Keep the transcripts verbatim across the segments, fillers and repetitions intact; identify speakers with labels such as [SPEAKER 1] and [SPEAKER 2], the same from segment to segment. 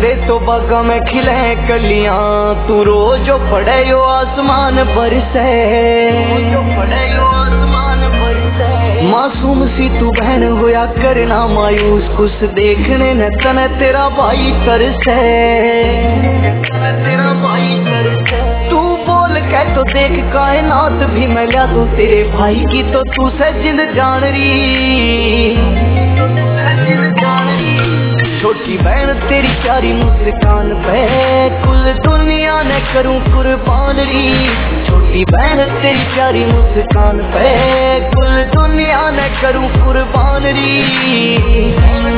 [SPEAKER 1] तेरे तो बागा में खिले कलियां, तू रोज पड़े यो आसमान बरसे, जो पड़े यो आसमान बरसे। मासूम सी तू बहन होया करना मायूस, कुछ देखने न तने तेरा भाई तरसे, तेरा भाई तरसे। तू बोल के तो देख कायनात भी मैं लिया दूं तेरे भाई की, तो तू से जिंद जान री। छोटी बहन तेरी प्यारी मुस्कान पे कुल दुनिया ने करूं कुर्बान री। छोटी बहन तेरी प्यारी मुस्कान पे कुल दुनिया ने करूं कुर्बान री।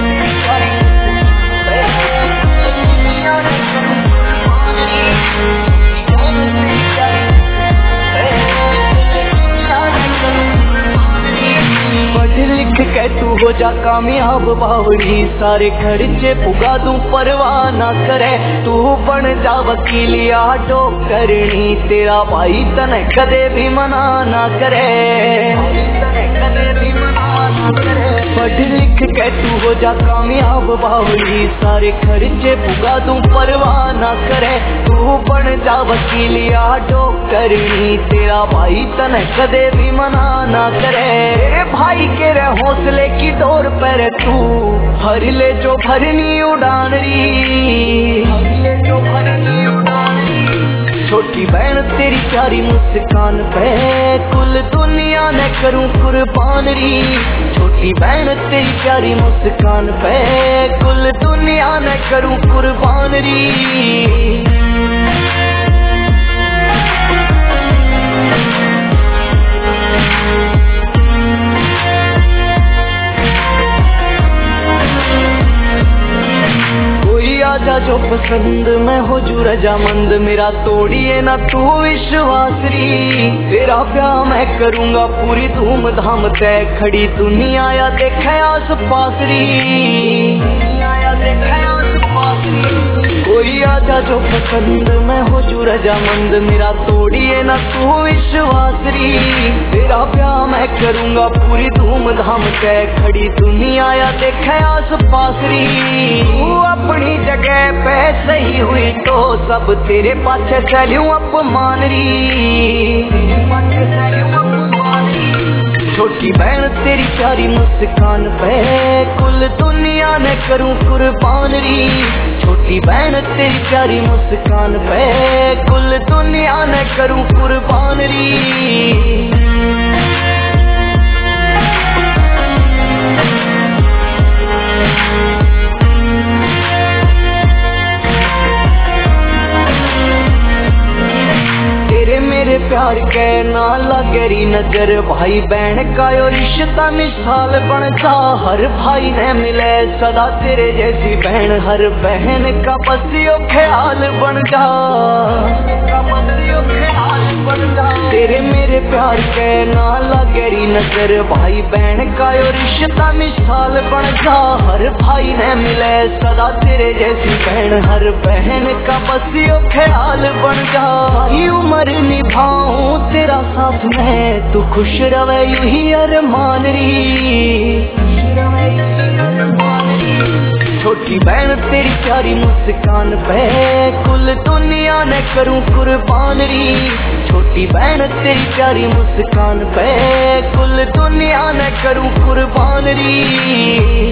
[SPEAKER 1] के तू हो जा कामयाब बावड़ी, सारे खर्चे पुगा दूं परवाह ना करे। तू बन जा वकील या डॉक्टरनी, तेरा भाई तने कदे भी मना ना करे, कदे भी मना ना करे। पढ़ लिख के तू हो जा कामयाब बावड़ी, सारे खर्चे पुगा दूं परवाह ना करे। तू बन जा वकील या डॉक्टरनी, तेरा भाई तने कदे भी मना ना करे। तेरे भाई के रे हौसले की दौर पर तू भर ले जो भरनी उड़ान री, भर ले जो भरनी उड़ान री। छोटी बहन तेरी प्यारी मुस्कान पे कुल दुनिया ने करूं कुर्बान री। छोटी बहन तेरी प्यारी मुस्कान पे कुल दुनिया ने करूं कुर्बान री। आजा जो पसंद मैं हो जू रजामंद, मेरा तोड़िए ना तू विश्वास री। तेरा प्यार मैं करूंगा पूरी धूम धाम तय, खड़ी दुनिया या देखे आस पास री, या देखे आस पास री। कोई आजा जो पसंद मैं हो जू रजामंद, मेरा तोड़िए ना तू विश्वास री। तेरा प्यार मैं करूंगा पूरी धूम धाम तय, खड़ी दुनिया या देखे आस पास री। तू अपनी जगह पे सही हुई तो सब तेरे पाछे चलूं अपमान री। छोटी बहन तेरी प्यारी मुस्कान पे कुल दुनिया ने करूं कुर्बान री। छोटी बहन तेरी प्यारी मुस्कान पे कुल दुनिया ने करूं कुर्बान री। प्यार के ना लगरी नजर, भाई बहन का यो रिश्ता मिसाल बन जा। हर भाई ने मिले सदा तेरे जैसी बहन, हर बहन का बसियो ख्याल बन जा, बसियो ख्याल बन जा। तेरे मेरे प्यार के ना लगरी नजर, भाई बहन का यो रिश्ता मिसाल बन जा। हर भाई ने मिले सदा तेरे जैसी बहन, हर बहन का बसियो ख्याल बन जा। ये उम्र निभाऊं तेरा साथ में, तू खुश रवे यूं ही अरमान री। छोटी बहन तेरी प्यारी मुस्कान पे कुल दुनिया ने करूं कुर्बान री। छोटी बहन तेरी प्यारी मुस्कान पे कुल दुनिया ने करूं कुर्बान री।